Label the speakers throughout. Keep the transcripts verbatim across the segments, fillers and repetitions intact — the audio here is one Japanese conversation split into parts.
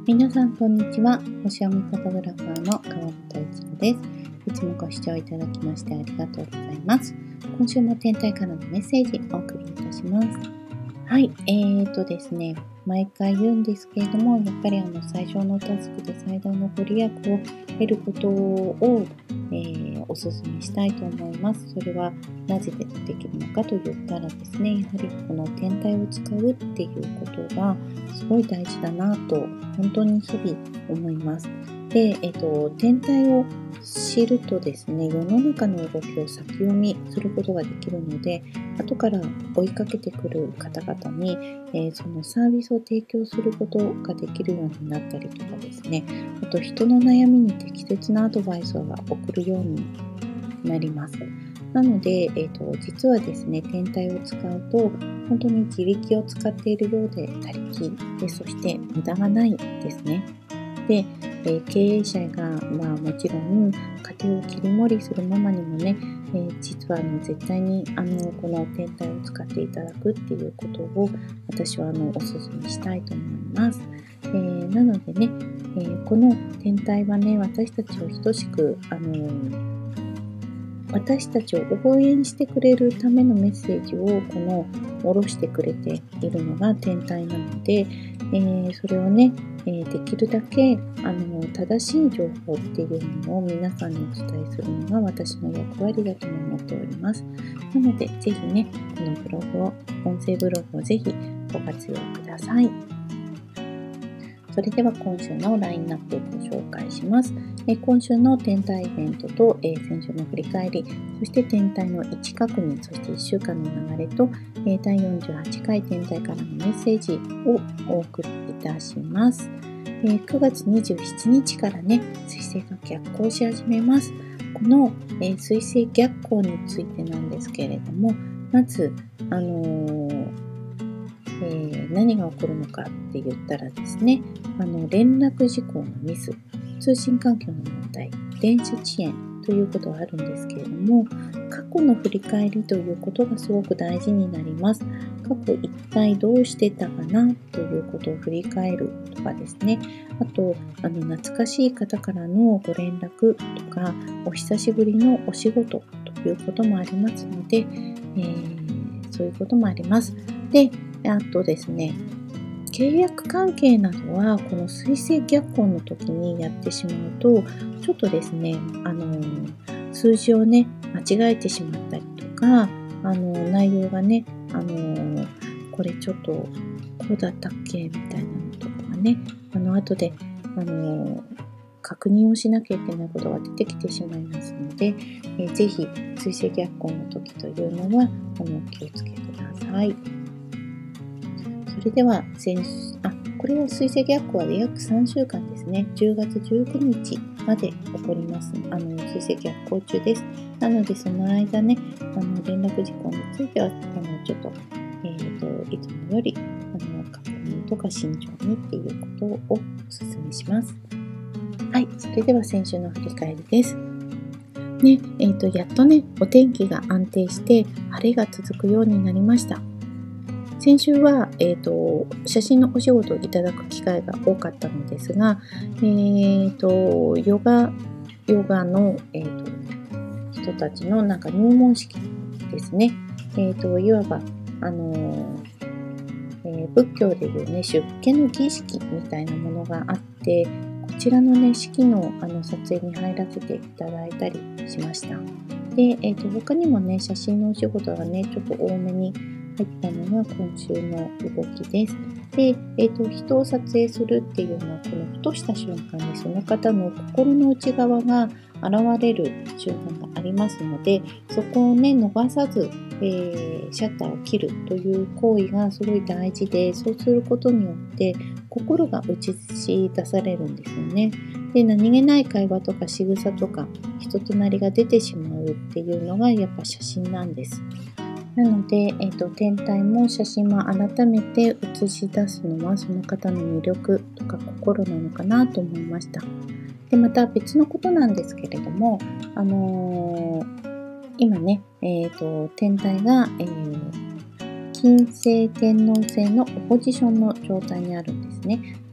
Speaker 1: 皆さんこんにちは。星読みフォトグラファーの川本悦子です。いつもご視聴いただきましてありがとうございます。今週も天体からのメッセージお送りいたします。はい、えーとですね、毎回言うんですけれども、やっぱりあの最初のタスクで最大のご利益を得ることを、えー、お勧めしたいと思います。それはなぜできるのかと言ったらですね、やはりこの天体を使うっていうことがすごい大事だなと本当に日々思います。で、えっと、天体を知るとですね、世の中の動きを先読みすることができるので、後から追いかけてくる方々に、えー、そのサービスを提供することができるようになったりとかですね、あと人の悩みに適切なアドバイスを送るようになります。なので、えーと、実はですね、天体を使うと本当に自力を使っているようで他力で、そして無駄がないですね。で、えー、経営者が、まあ、もちろん家庭を切り盛りするママにもね、えー、実はあの絶対にあのこの天体を使っていただくっていうことを私はあのお勧めしたいと思います。えー、なのでね、えー、この天体はね、私たちを等しくあのー私たちを応援してくれるためのメッセージをこの下ろしてくれているのが天体なので、えー、それをね、えー、できるだけあの正しい情報っていうのを皆さんにお伝えするのが私の役割だと思っております。なのでぜひね、このブログを音声ブログをぜひご活用ください。それでは今週のラインナップをご紹介します。え今週の天体イベントと、え先週の振り返り、そして天体の位置確認、そしていっしゅうかんの流れと、えだいよんじゅうはちかい天体からのメッセージをお送りいたします。えくがつにじゅうしちにちからね、水星が逆行し始めます。この、え水星逆行についてなんですけれども、まず、あのーえー、何が起こるのかって言ったらですね、あの連絡事項のミス、通信環境の問題、電子遅延ということがあるんですけれども、過去の振り返りということがすごく大事になります。過去一体どうしてたかなということを振り返るとかですね、あとあの懐かしい方からのご連絡とか、お久しぶりのお仕事ということもありますので、えー、そういうこともあります。で、あとですね、契約関係などはこの水星逆行の時にやってしまうと、ちょっとですね、あの数字をね間違えてしまったりとか、あの内容がね、あのこれちょっとこうだったっけみたいなのとかがね、あの後であの確認をしなきゃいけないことが出てきてしまいますので、えー、ぜひ水星逆行の時というのはあの気をつけてください。それでは先あこれは水星逆行は約さんしゅうかんですね。じゅうがつじゅうくにちまで起こります。あの水星逆行中です。なのでその間ね、あの連絡事項についてはあのちょっと、えーと、いつもよりあの確認とか慎重にっていうことをお勧めします。はい、それでは先週の振り返りです。ね、えーと、やっとね、お天気が安定して晴れが続くようになりました。先週は、えーと、写真のお仕事をいただく機会が多かったのですが、えーと、ヨガ、ヨガの、えーと、人たちのなんか入門式ですね。えーと、いわば、あのーえー、仏教でいうね、出家の儀式みたいなものがあって、こちらのね、式のあの撮影に入らせていただいたりしました。で、えーと、他にもね、写真のお仕事がね、ちょっと多めに入ったのが今週の動きです。で、えーと、人を撮影するっていうのは、このふとした瞬間にその方の心の内側が現れる瞬間がありますので、そこをね、逃さず、えー、シャッターを切るという行為がすごい大事で、そうすることによって心が映し出されるんですよね。で、何気ない会話とか仕草とか人となりが出てしまうっていうのがやっぱ写真なんです。なので、えーと、天体も写真も改めて映し出すのはその方の魅力とか心なのかなと思いました。で、また別のことなんですけれども、あのー、今ね、えーと、天体が、えー、金星天王星のオポジションの状態にあるんですね。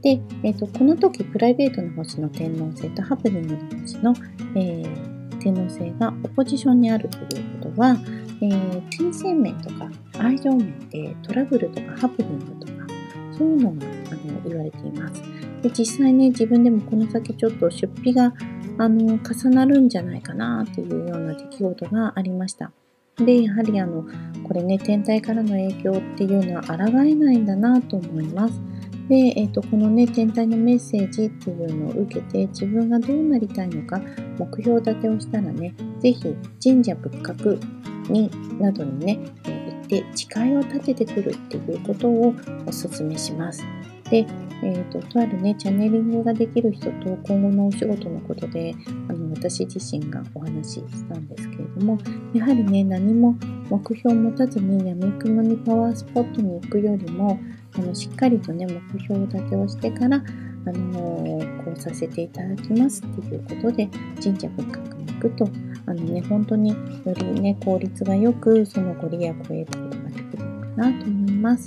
Speaker 1: で、えーと、この時プライベートの星の天王星とハプニングの星の、えー、天王星がオポジションにあるということは、えー、金銭面とか愛情面でトラブルとかハプニングとかそういうのがあの言われています。で、実際ね、自分でもこの先ちょっと出費があの重なるんじゃないかなっていうような出来事がありました。で、やはりあのこれね、天体からの影響っていうのは抗えないんだなと思います。で、えーと、このね、天体のメッセージっていうのを受けて自分がどうなりたいのか目標立てをしたらね、ぜひ神社仏閣になどにね、えー、行って誓いを立ててくるっていうことをお勧めします。で、えーと、とあるね、チャネリングができる人と今後のお仕事のことであの私自身がお話ししたんですけれども、やはりね、何も目標を持たずに闇雲にパワースポットに行くよりもあのしっかりとね、目標立てをしてからあのー、こうさせていただきますっていうことで神社仏閣に行くとあのね、本当によりね、効率がよくそのご利益を得ることができるのかなと思います。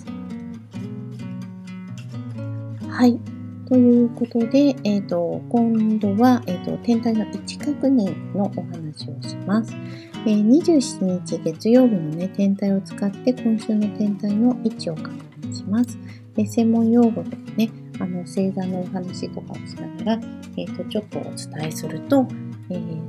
Speaker 1: はい。ということで、えーと、今度は、えーと、天体の位置確認のお話をします。えー、にじゅうしちにち月曜日のね、天体を使って今週の天体の位置を確認します。えー、専門用語とかね、あの星座のお話とかをしながら、えーと、ちょっとお伝えすると、えー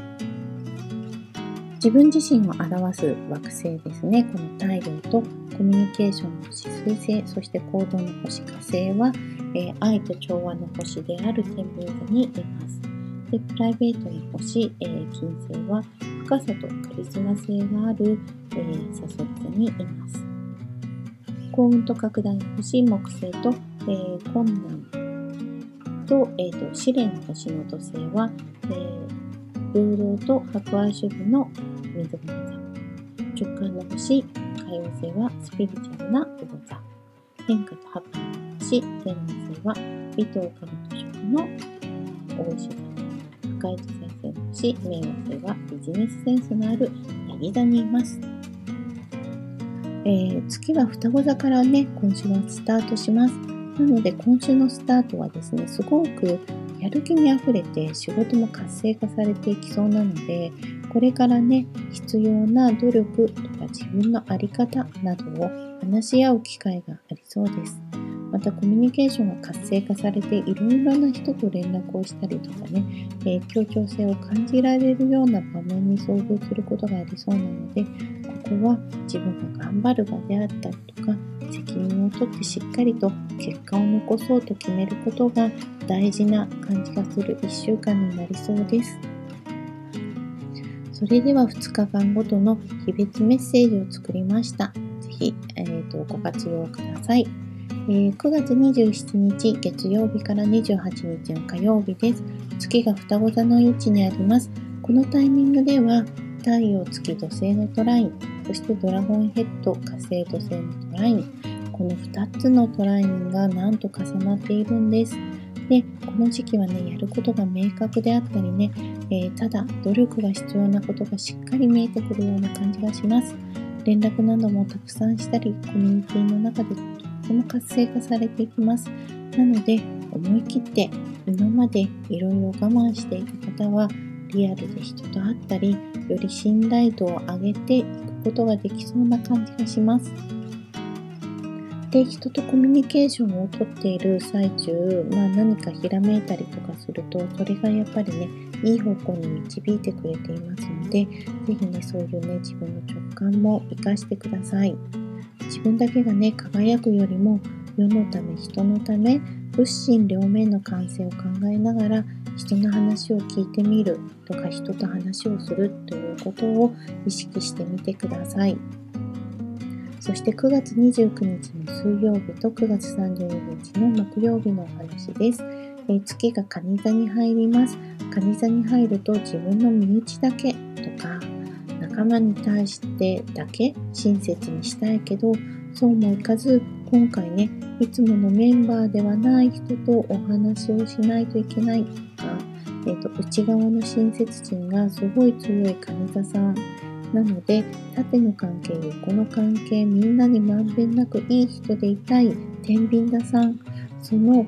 Speaker 1: 自分自身を表す惑星ですね。この太陽とコミュニケーションの星水星、そして行動の星火星は、えー、愛と調和の星である天秤座にいます。で、プライベートの星、えー、金星は深さとカリスマ性がある、えー、サソリ座にいます。幸運と拡大の星木星と、えー、困難と、えー、と試練の星の土星は、えー平等と博愛主義の水亀座。直感の星、海王星はスピリチュアルな魚座。変化とハプニングの星、天王星は美と神と食の大牛座。破壊と再生の星、冥王星はビジネスセンスのあるヤギ座にいます。えー、月は双子座からね、今週はスタートします。なので今週のスタートはですね、すごくやる気にあふれて仕事も活性化されていきそうなので、これからね、必要な努力とか自分の在り方などを話し合う機会がありそうです。またコミュニケーションが活性化されていろいろな人と連絡をしたりとかね、えー、協調性を感じられるような場面に遭遇することがありそうなので、ここは自分が頑張る場であったりとか、責任を取ってしっかりと結果を残そうと決めることが大事な感じがするいっしゅうかんになりそうです。それではふつかかんごとの日別メッセージを作りました。ぜひ、えーと、ご活用ください。えー、くがつにじゅうしちにち月曜日からにじゅうはちにちの火曜日です。月が双子座の位置にあります。このタイミングでは太陽、月、土星のトライン、そしてドラゴンヘッド、火星、土星のトライン、このふたつのトラインがなんと重なっているんです。で、この時期はね、やることが明確であったりね、えー、ただ努力が必要なことがしっかり見えてくるような感じがします。連絡などもたくさんしたり、コミュニティの中でとっても活性化されていきます。なので、思い切って今までいろいろ我慢していた方は、リアルで人と会ったり、より信頼度を上げていくことができそうな感じがします。で、人とコミュニケーションをとっている最中、まあ、何かひらめいたりとかすると、それがやっぱりね、いい方向に導いてくれていますので、ぜひね、そういうね、自分の直感も活かしてください。自分だけがね、輝くよりも、世のため、人のため、物心両面の感性を考えながら、人の話を聞いてみるとか、人と話をするということを意識してみてください。そしてくがつにじゅうくにちの水曜日とくがつさんじゅうににちの木曜日のお話です。えー、月が蟹座に入ります。蟹座に入ると自分の身内だけとか仲間に対してだけ親切にしたいけど、そうもいかず今回ね、いつものメンバーではない人とお話をしないといけないとか、えーと、内側の親切心がすごい強い蟹座さんなので、縦の関係、横の関係、みんなにまんべんなくいい人でいたい天秤座さん、そのふ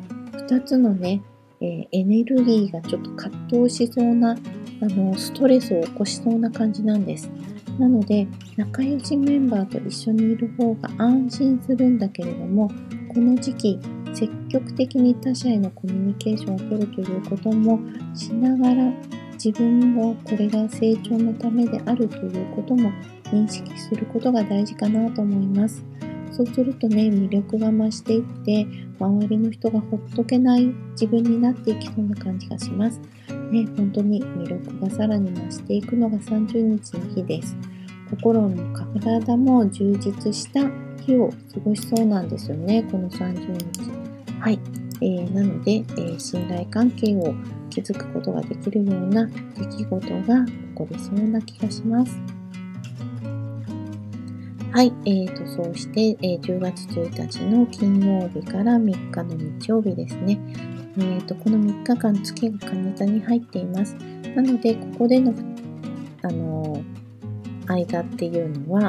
Speaker 1: ふたつのね、えー、エネルギーがちょっと葛藤しそうな、あの、ストレスを起こしそうな感じなんです。なので、仲良しメンバーと一緒にいる方が安心するんだけれども、この時期、積極的に他者へのコミュニケーションを取るということもしながら、自分もこれが成長のためであるということも認識することが大事かなと思います。そうするとね、魅力が増していって、周りの人がほっとけない自分になっていきそうな感じがします。ね、本当に魅力がさらに増していくのがさんじゅうにちの日です。心も体も充実した日を過ごしそうなんですよね、このさんじゅうにち。はい。えー、なので、えー、信頼関係を築くことができるような出来事が起こりそうな気がします。はい。えーと、そうして、えー、じゅうがつついたちの金曜日からみっかの日曜日ですね。えーと、このみっかかん月が蟹座に入っています。なので、ここでの、あのー、間っていうのは、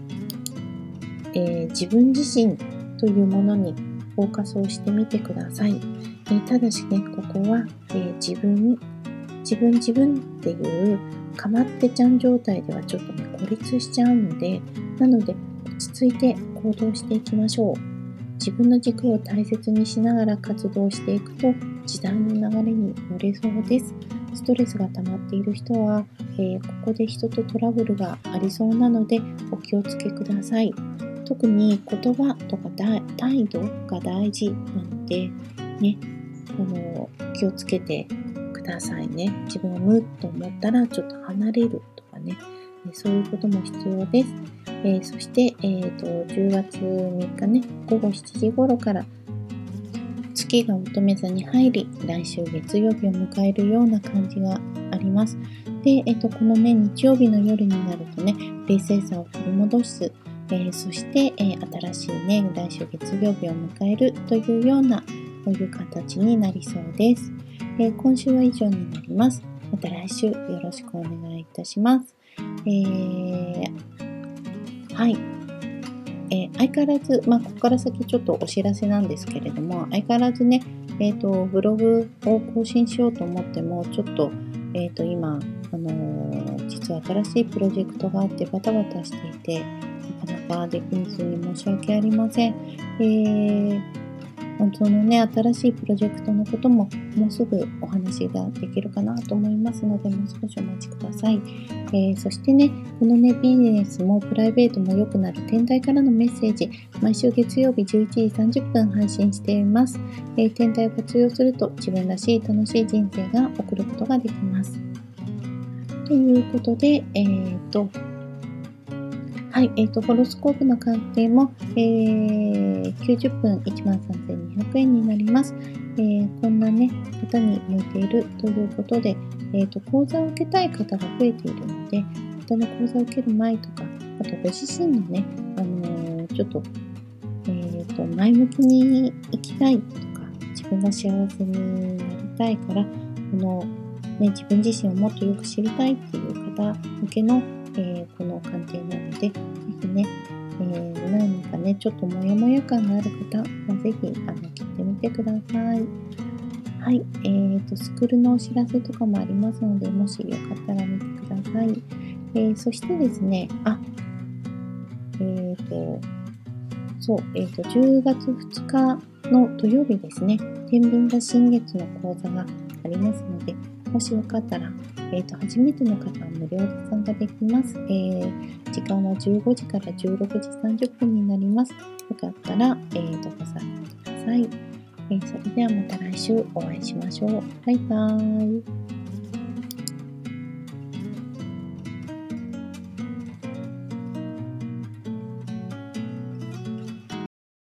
Speaker 1: えー、自分自身というものにフォーカスをしてみてください。えー、ただしね、ここは、えー、自分、自分自分っていうかまってちゃん状態ではちょっとね、孤立しちゃうので、なので落ち着いて行動していきましょう。自分の軸を大切にしながら活動していくと時代の流れに乗れそうです。ストレスが溜まっている人は、えー、ここで人とトラブルがありそうなのでお気をつけください。特に言葉とか態度が大事なので、ね、あの気をつけてくださいね。自分がムッと思ったらちょっと離れるとかね、そういうことも必要です。えー、そして、えーと、じゅうがつみっかね、ごごしちじ頃から月が乙女座に入り、来週月曜日を迎えるような感じがあります。で、えーと、このね、日曜日の夜になるとね、冷静さを取り戻す。えー、そして、えー、新しいね、来週月曜日を迎えるというような、こういう形になりそうです。えー、今週は以上になります。また来週よろしくお願いいたします。えー、はい。えー、相変わらず、まあ、ここから先ちょっとお知らせなんですけれども、相変わらずね、えーと、ブログを更新しようと思っても、ちょっと、えーと、今、あのー、実は新しいプロジェクトがあってバタバタしていて、なかなかできずに申し訳ありません。えーそのね、新しいプロジェクトのことももうすぐお話ができるかなと思いますので、もう少しお待ちください。えー、そしてね、このね、ビジネスもプライベートも良くなる天体からのメッセージ、毎週月曜日じゅういちじさんじゅっぷん配信しています。えー、天体を活用すると自分らしい楽しい人生が送ることができます。ということで、えーと、はい、えーと、ホロスコープの鑑定も、えー、きゅうじゅっぷんいちまんさんぜんにひゃくえんになります。えー、こんなね、方に向いているということで、えーと、講座を受けたい方が増えているので、またね、講座を受ける前とか、あとご自身のね、あのー、ちょっと、えーと、前向きに生きたいとか、自分が幸せになりたいから、この、ね、自分自身をもっとよく知りたいっていう方向けのえー、この鑑定なので、ぜひね、えー、何かね、ちょっとモヤモヤ感がある方はぜひあの聞いてみてください。はい、えーと、スクールのお知らせとかもありますので、もしよかったら見てください。えー、そしてですね、あ、えーと、そう、えーと、じゅうがつふつかの土曜日ですね、天秤座新月の講座がありますので、もしよかったら、えーと、初めての方は無料で参加できます。えー、時間はじゅうごじからじゅうろくじさんじゅっぷんになります。よかったら、えーと、ご参加ください。えー、それではまた来週お会いしましょう。バイバーイ。